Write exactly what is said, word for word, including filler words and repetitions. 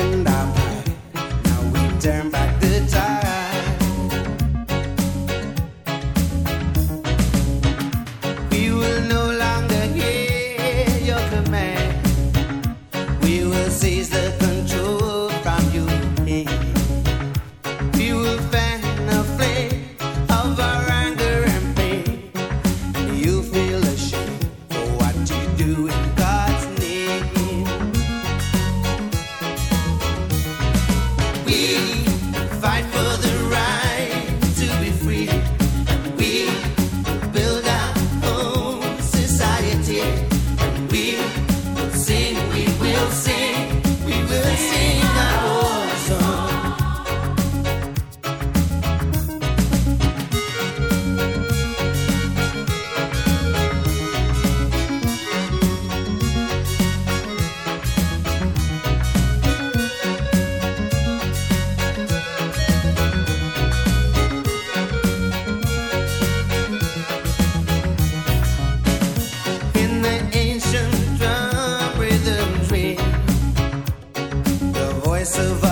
and our pride. Now we turn back the tide. We will no longer hear your command. We will seize the control from you. We will fan a flame of our anger and pain. You feel ashamed for what you do in God's name. We fight for the right to be free. We build our own society. And we will sing, we will sing, we will sing our own song. In the ancient drum rhythm tree, the voice of